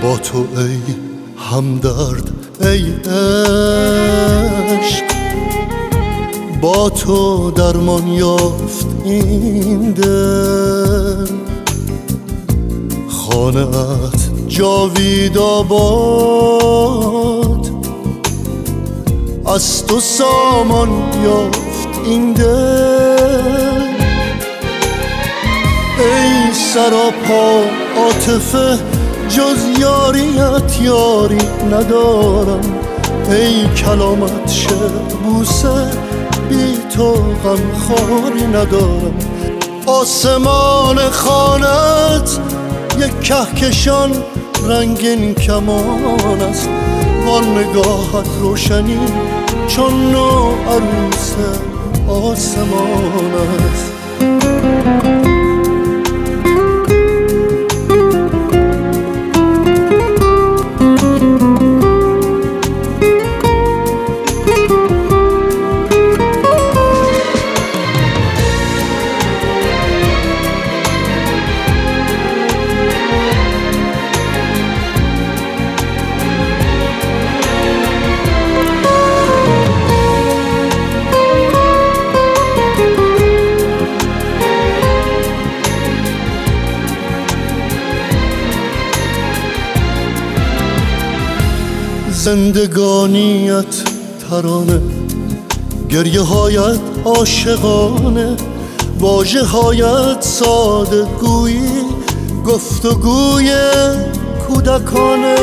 با تو ای همدرد ای عشق، با تو درمان یافت این دل. خانه‌ات جاوید آباد، از تو سامان یافت این دل. ای سراپا عاطفه جز یاریت یاری ندارم، ای کلامت شعر بوسه بی تو غمخواری ندارم. آسمان خانت یک کهکشان رنگین کمان است، وان نگاهت روشنی چون نو عروس آسمان است. زندگانیت ترانه، گریه هایت عاشقانه، واژه هایت ساده گویی، گفتگوی کودکانه.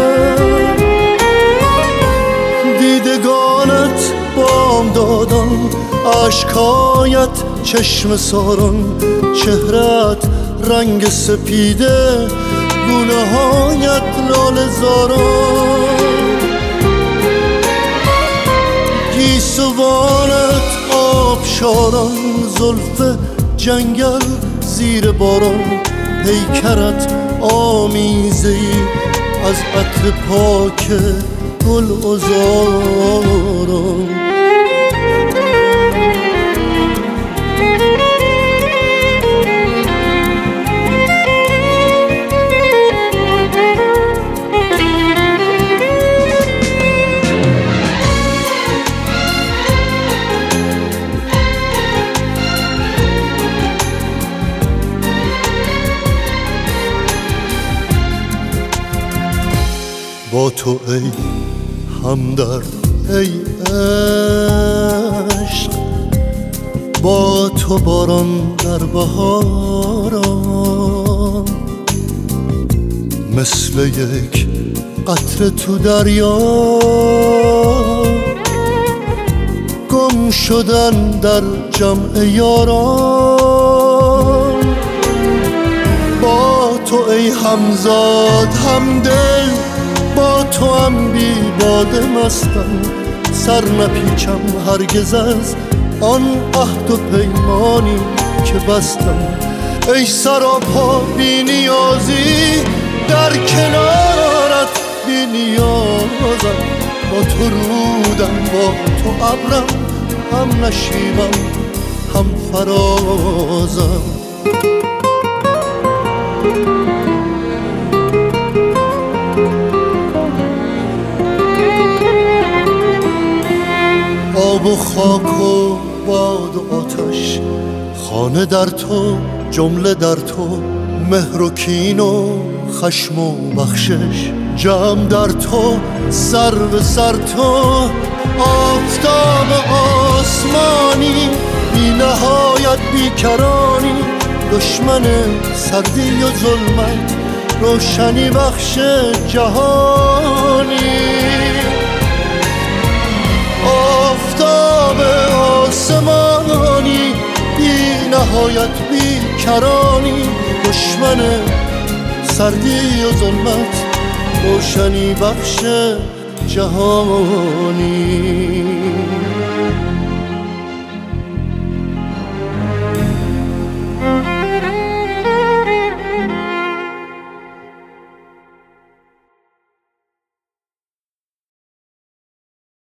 دیدگانت بامدادان، اشکایت چشم ساران، چهرت رنگ سپیده، گونه هایت لاله زاران. گیسوانت آبشاران، زلف جنگل زیر باران، پیکرت آمیزه‌ای از عطر پاک گل عذاران. با تو ای همدرد ای عشق، با تو باران در بهاران، مثل یک قطره تو دریا، گم شدن در جمع یاران. با تو ای همزاد همدل، با تو هم بی باده مستم، سر نپیچم هرگز از آن عهد و پیمانی که بستم. ای سراپا بی نیازی، در کنارت بی نیازم، با تو رودم با تو ابرم، هم نشیبم هم فرازم. آب و خاک و باد و آتش، خانه در تو جمله در تو، مهر و کین و خشم و بخشش جمع در تو، سر به سر تو. آفتاب آسمانی بی نهایت بیکرانی، دشمن سردی و ظلمت روشنی بخش جهانی. آفتاب آسمانی بی نهایت بیکرانی، دشمن سردی و ظلمت روشنی بخش جهانی.